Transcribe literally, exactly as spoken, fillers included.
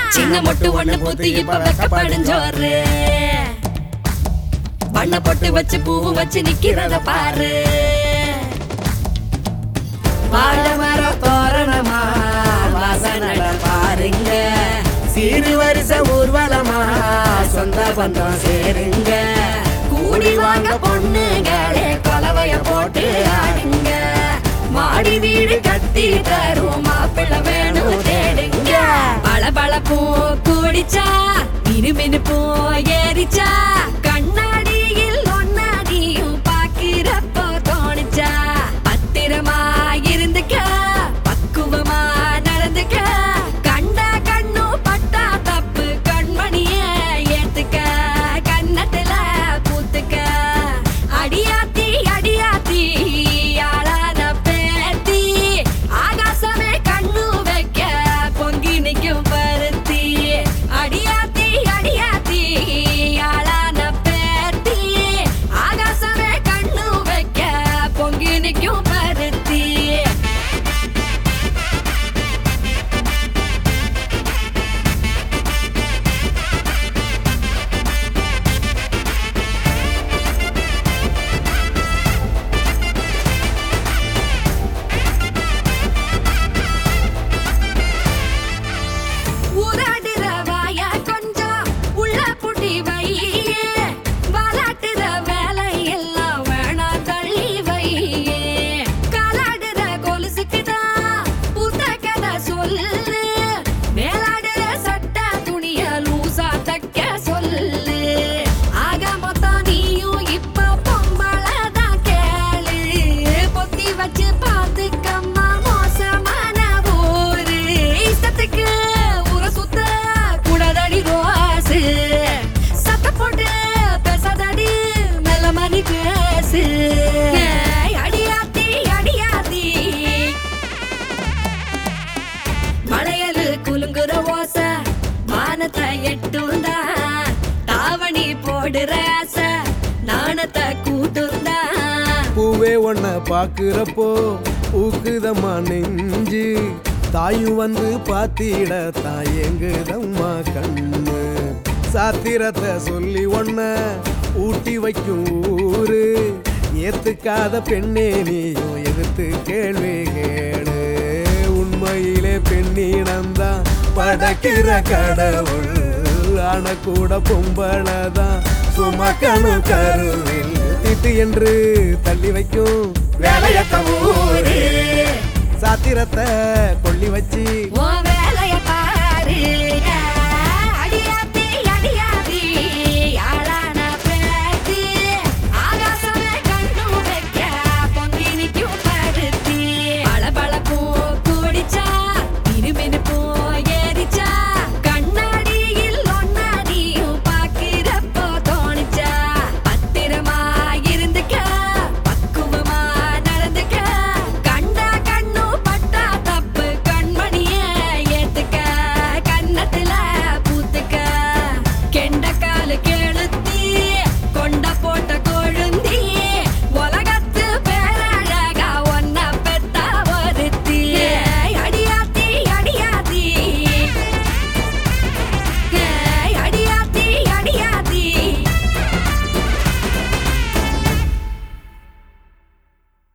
சின்ன மொட்டு ஒண்ணு பூத்து இப்ப வெக்கப்படும் ஜோறு பண்ண பொட்டு வச்சு பூவும் வச்சு நிக்கிறத பாரு வாழ மர தோரணமா வாசனட பாருங்க சீரு வரிச ஊர்வலமா சொந்த பந்தம் சேருங்க கூடி வாங்க பொண்ணுங்களே கொலவைய போட்டு ஆடுங்க மாடி வீடு கட்டி தரும் மாப்பிள்ளை வேணும் தேடுங்க பல பல பூ கூடிச்சா மினு மினு பூ ஏறிச்சா கண்ணாடியில் ஒன்னாடியும் பாக்கிறப்போ தோணிச்சா பத்திரமா இருந்துக்க பக்குவமா நடந்துக்க கண்ட கண்ணு பட்டா தப்பு கண்மணிய ஏத்துக்க கண்ணத்துல பூத்துக்க அடியாத்தி அடியாத்தி ஆளான பேத்தி ஆகாசமே கண்ணு வைக்க பொங்கி நிக்கும் பருத்தி அடியாத்தி அடியாத்தி ஆளான பேத்தி ஆகாசமே கண்ணு வைக்க பொங்கி நிக்கும் பருத்தி ஊராடுற வாய கொஞ்சம் உள்ள புட்டி வையே வாலாட்டுற வேலை எல்லாம் வேணா தள்ளி வையே காலாடுற கொலுசுக்குதான் புத்த கதை சொல்லு மேலாடுற சட்ட துணிய லூசா தைக்க சொல்லு ஆக மொத்தம் நீயும் இப்ப பொம்பளதான் கேளு பொத்தி வச்சு பாத்துக்கம்மா மோசமான ஊரு இஷ்டத்துக்கு ஊர சுத்த கூடாதடி ரோசு சத்த போட்டு பேசாதடி மெல்ல மணி பேசு ஏய், அடியாத்தி அடியாத்தி மலையலு குலுங்குற ஓசை மானத்தை எட்டுந்தா தாவணி போடுற ஆசை நாணத்தை கூட்டுந்தா பூவே ஒன்ன பாக்குறப்போ ஊக்குதம்மா நெஞ்சு தாயும் வந்து பாத்திட தாயங்குதம்மா கண்ணு சாத்திரத்தை சொல்லி ஒன்ன ஊட்டி வைக்கும் ஊரு ஏத்துக்காத பெண்ணே நீயும் எதிர்த்து கேள்வி கேளு உண்மையிலே பெண்ணிடம்தான் படைக்கிற கடவுள் ஆன கூட பொம்பளதான் சுமக்கணும் கருவில் திட்டு என்று தள்ளி வைக்கும் வேலையத்த ஊரு சாத்திரத்தை கொள்ளி வச்சு உன்